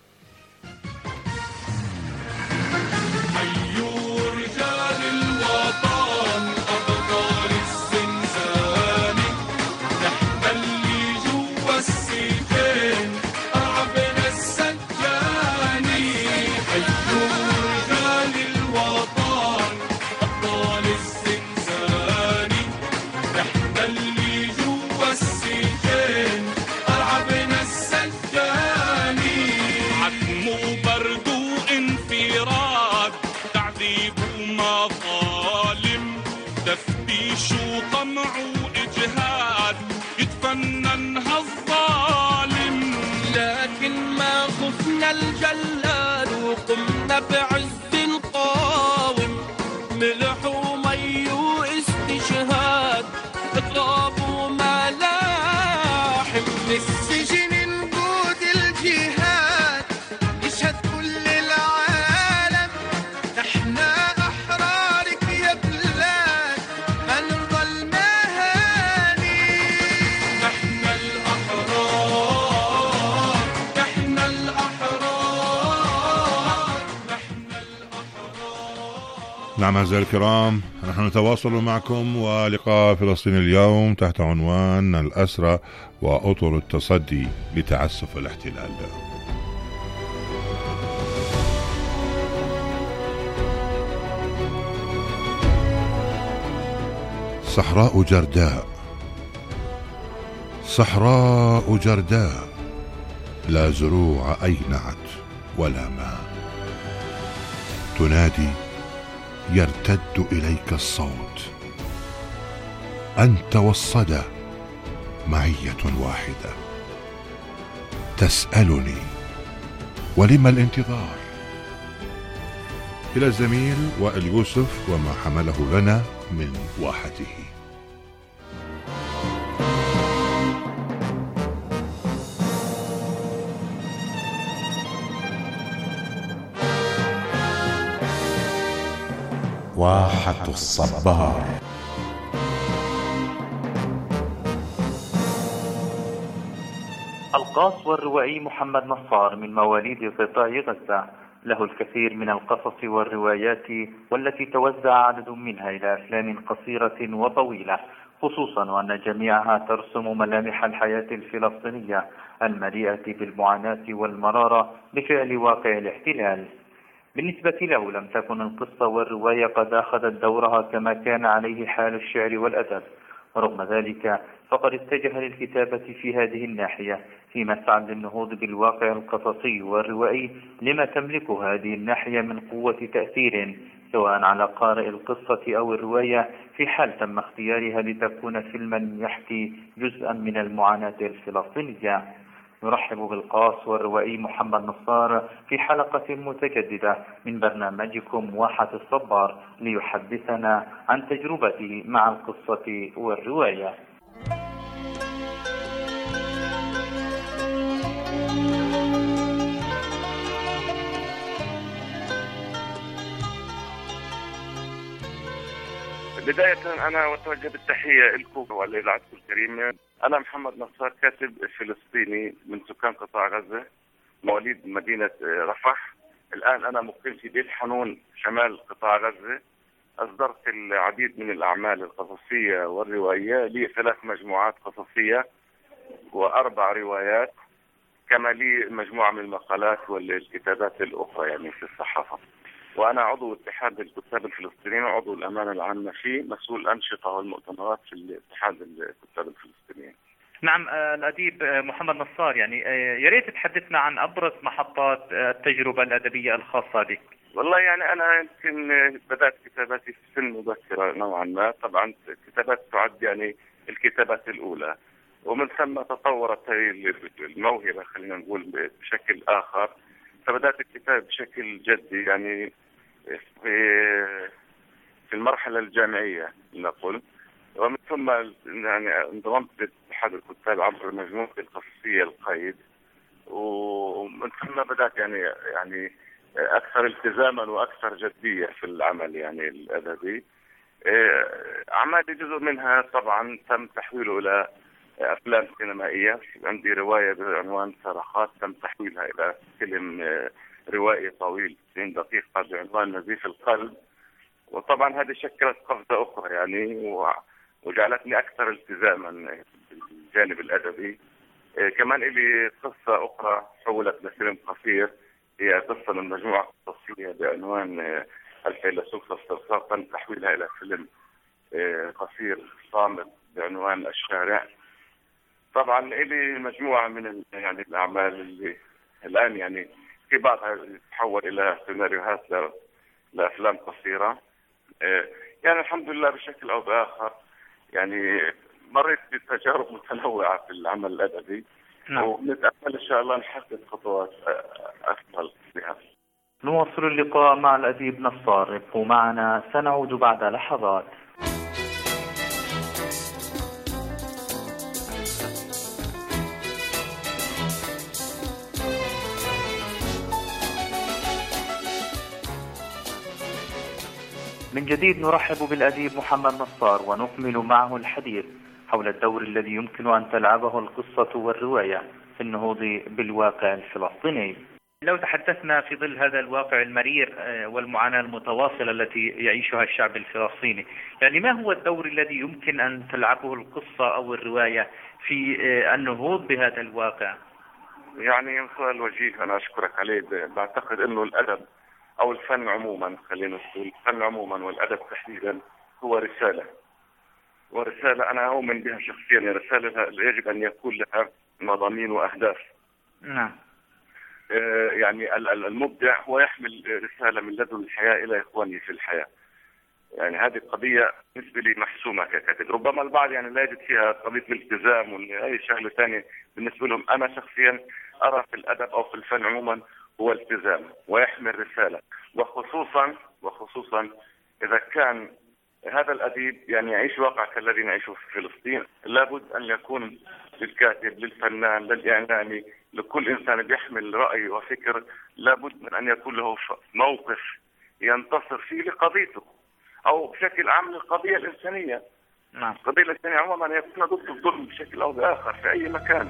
نعم أعزائي الكرام، نحن نتواصل معكم ولقاء فلسطين اليوم تحت عنوان الأسرى وأطر التصدي لتعسف الاحتلال. صحراء جرداء، صحراء جرداء، لا زروع أينعت ولا ماء، تنادي يرتد إليك الصوت، أنت والصدى معية واحدة، تسألني ولم الانتظار؟ إلى الزميل وائل يوسف وما حمله لنا من واحته. واحة الصبار. القاص والروائي محمد نصار من مواليد قطاع غزة، له الكثير من القصص والروايات والتي توزع عدد منها إلى أفلام قصيرة وطويلة، خصوصا وأن جميعها ترسم ملامح الحياة الفلسطينية المليئة بالمعاناة والمرارة بفعل واقع الاحتلال. بالنسبة له لم تكن القصة والرواية قد أخذت دورها كما كان عليه حال الشعر والأدب، ورغم ذلك فقد اتجه للكتابة في هذه الناحية في مسعى للنهوض بالواقع القصصي والروائي لما تملكه هذه الناحية من قوة تأثير سواء على قارئ القصة أو الرواية، في حال تم اختيارها لتكون فيلما يحكي جزءا من المعاناة الفلسطينية. نرحب بالقاص والروائي محمد نصار في حلقة متجددة من برنامجكم واحة الصبار ليحدثنا عن تجربته مع القصة والرواية. بداية أنا أتوجه بالتحية لكم ولإذاعتكم الكريمة. أنا محمد نصار، كاتب فلسطيني من سكان قطاع غزة، مواليد مدينة رفح. الآن أنا مقيم في بيت حنون شمال قطاع غزة. أصدرت العديد من الأعمال القصصية والروائية، لي 3 مجموعات قصصية و4 روايات، كما لي مجموعة من المقالات والكتابات الأخرى يعني في الصحافة. وأنا عضو اتحاد الكتاب الفلسطينيين وعضو الأمانة العامة فيه، مسؤول الأنشطة والمؤتمرات في الاتحاد الكتاب الفلسطينيين. نعم، الأديب محمد نصار، يعني يا ريت تحدثنا عن أبرز محطات التجربة الأدبية الخاصة بك. والله يعني أنا يمكن بدأت كتاباتي في سن مبكرة نوعا ما، طبعا كتابات تعد يعني الكتابات الأولى، ومن ثم تطورت الموهبة خلينا نقول بشكل آخر، فبدأت الكتاب بشكل جدي يعني في المرحلة الجامعية نقول، ومن ثم يعني انضممت لاتحاد الكتاب عبر مجموعتي القصصية القيد، ومن ثم بدأت يعني أكثر التزاما وأكثر جدية في العمل يعني الأدبي. أعمالي جزء منها طبعا تم تحويله إلى أفلام سينمائية. عندي رواية بعنوان صرخات تم تحويلها إلى فيلم روائي طويل 90 دقيقة بعنوان نزيف القلب، وطبعا هذه شكلت قفزة أخرى يعني وجعلتني أكثر التزاما بالجانب الأدبي. كمان لي قصة أخرى حولت لفيلم قصير، هي قصة من مجموعة قصصية بعنوان الفيلسوف الصرصار تم تحويلها إلى فيلم قصير صامت بعنوان الشارع. طبعا لي مجموعة من يعني الأعمال اللي الآن يعني في بعضها تتحول إلى سيناريوهات لأفلام قصيرة. يعني الحمد لله بشكل أو بآخر يعني مريت بتجارب متنوعة في العمل الأدبي. نعم. ونتأمل إن شاء الله نحقق خطوات أفضل بها. نواصل اللقاء مع الأديب نصار، ابقوا معنا، سنعود بعد لحظات. من جديد نرحب بالأديب محمد نصار ونكمل معه الحديث حول الدور الذي يمكن أن تلعبه القصة والرواية في النهوض بالواقع الفلسطيني. لو تحدثنا في ظل هذا الواقع المرير والمعاناة المتواصلة التي يعيشها الشعب الفلسطيني، يعني ما هو الدور الذي يمكن أن تلعبه القصة أو الرواية في النهوض بهذا الواقع؟ يعني سؤال وجيه أنا أشكرك عليه. بعتقد أنه الأدب أو الفن عموما، خلينا نقول الفن عموما والأدب تحديدا هو رسالة، ورسالة أنا أؤمن بها شخصيا. رسالة يجب أن يكون لها مضامين وأهداف. نعم. يعني المبدع هو يحمل رسالة من لدن الحياة إلى إخوانه في الحياة. يعني هذه القضية بالنسبة لي محسومة ككاتب. ربما البعض يعني لا يجد فيها قضية الالتزام وأي شغلة ثانية بالنسبة لهم. أنا شخصيا أرى في الأدب أو في الفن عموما هو التزام ويحمل رسالة، وخصوصا إذا كان هذا الأديب يعني يعيش واقع كالذي نعيشه في فلسطين. لابد أن يكون للكاتب، للفنان، للإعلامي، لكل إنسان بيحمل رأي وفكر، لابد من أن يكون له موقف ينتصر فيه لقضيته أو بشكل عام للقضية الإنسانية. نعم. القضية الإنسانية عموما يكون ضد الظلم بشكل أو بآخر في أي مكان.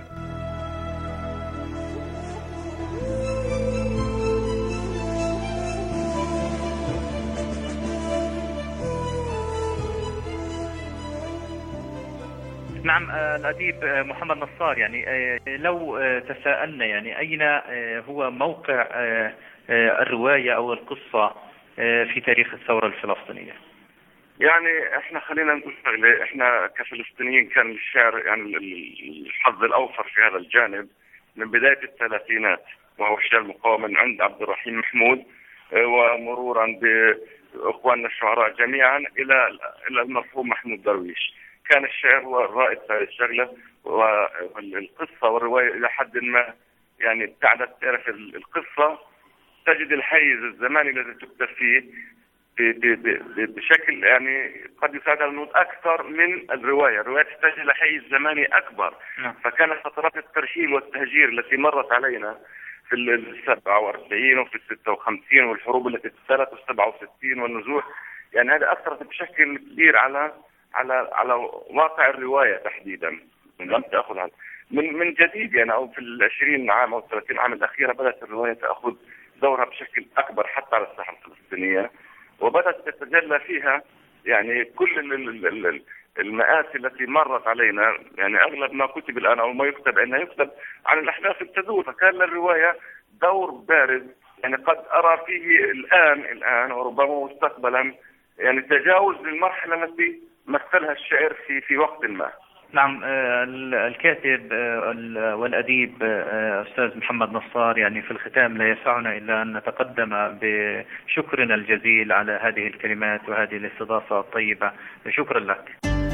نعم، الأديب محمد نصار، يعني لو تساءلنا يعني أين هو موقع الرواية أو القصة في تاريخ الثورة الفلسطينية؟ يعني احنا خلينا نقول شغله، احنا كفلسطينيين كان الشعر يعني الحظ الأوفر في هذا الجانب من بداية الثلاثينات، وهو الشعر المقاوم من عند عبد الرحيم محمود ومرورا بإخواننا الشعراء جميعا إلى المرحوم محمود درويش. كان الشعر هو الرائد في هذه الشغلة، والقصة والرواية إلى حد ما يعني ابتعدت. تعرف القصة تجد الحيز الزماني الذي تكتب فيه بشكل يعني قد يساعد النود أكثر من الرواية. الرواية تحتاج إلى حيز زماني أكبر. فكانت فترات الترحيل والتهجير التي مرت علينا في 47 وفي 56 والحروب التي تتالت في 67 والنزوح يعني هذا أثرت بشكل كبير على واقع الرواية تحديدا. لم تأخذ من جديد يعني، أو في 20 عام أو 30 عام الأخيرة بدأت الرواية تأخذ دورها بشكل أكبر حتى على الساحة الفلسطينية، وبدأت تتجلى فيها يعني كل المآسي التي مرت علينا. يعني أغلب ما كتب الآن أو ما يكتب أنه يكتب عن الأحداث التدور، فكان للرواية دور بارز يعني قد أرى فيه الآن وربما مستقبلا يعني تجاوز للمرحلة التي مثلها الشعر في وقت ما. نعم، الكاتب والأديب أستاذ محمد نصار، يعني في الختام لا يسعنا إلا أن نتقدم بشكرنا الجزيل على هذه الكلمات وهذه الاستضافة الطيبة. شكرا لك.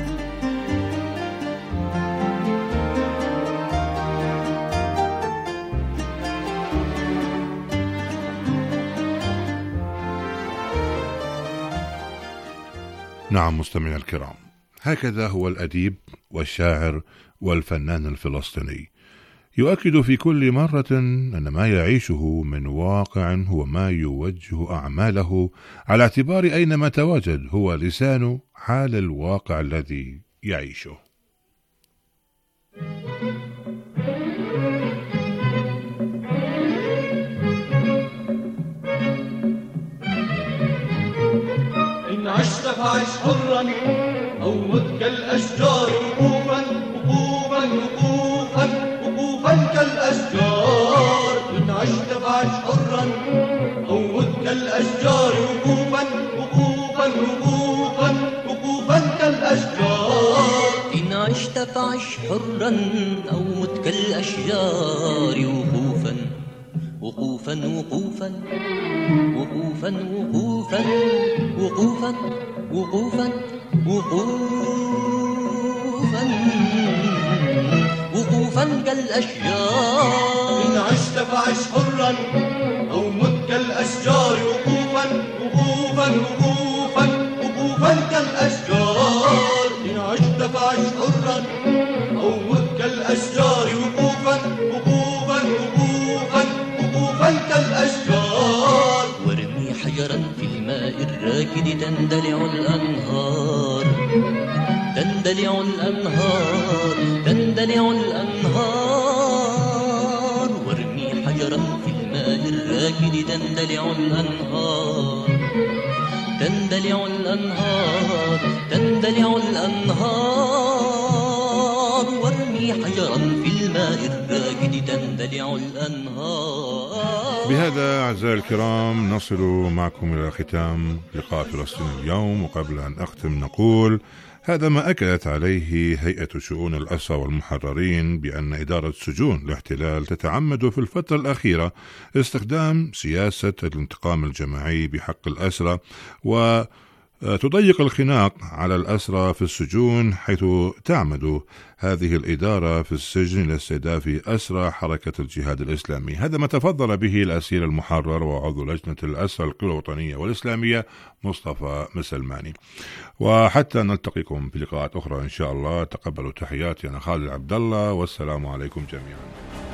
نعم مستمعينا الكرام، هكذا هو الأديب والشاعر والفنان الفلسطيني، يؤكد في كل مرة أن ما يعيشه من واقع هو ما يوجه أعماله، على اعتبار أينما تواجد هو لسان حال الواقع الذي يعيشه. إن عشت فعش حرا أو مت كالأشجار، وقوفا وقوفا وقوفا وقوفا كالأشجار. إن عشت فعش حرا أو مت كالأشجار، وقوفا وقوفا وقوفا وقوفا كالأشجار. إن عشت فعش حرا أو مت كالأشجار، وقوفا وقوفا وقوفا وقوفا وقوفا وقوفا وقوفا وقوفا وقوفا كالأشجار. إن عشت فعش حرا أو مت كالأشجار، وقوفا وقوفا وقوفا وقوفا كالأشجار. إن عشت فعش حرا أو مت كالأشجار، وقوفا وقوفا وقوفا وقوفا كالأشجار. وارمي حجرا في الماء الراكد تندلع الأنهار، تندلع الأنهار، تندلع الأنهار. وارمي حجرا في الماء الراكد تندلع الأنهار، تندلع الأنهار، تندلع الأنهار. وارمي حجرا في الماء الراكد تندلع الأنهار. بهذا أعزائي الكرام نصل معكم إلى ختام لقاء فلسطين اليوم، وقبل أن أختم نقول هذا ما أكدت عليه هيئة شؤون الأسرى والمحررين، بأن إدارة سجون الاحتلال تتعمد في الفترة الأخيرة استخدام سياسة الانتقام الجماعي بحق الأسرى، وتضيق الخناق على الأسرى في السجون، حيث تعمد هذه الإدارة في السجن لاستهداف أسرى حركة الجهاد الإسلامي. هذا ما تفضل به الأسير المحرر وعضو لجنة الأسرى القوى الوطنية والإسلامية مصطفى مسلماني. وحتى نلتقيكم في لقاءات أخرى إن شاء الله، تقبلوا تحياتي أنا خالد عبد الله، والسلام عليكم جميعا.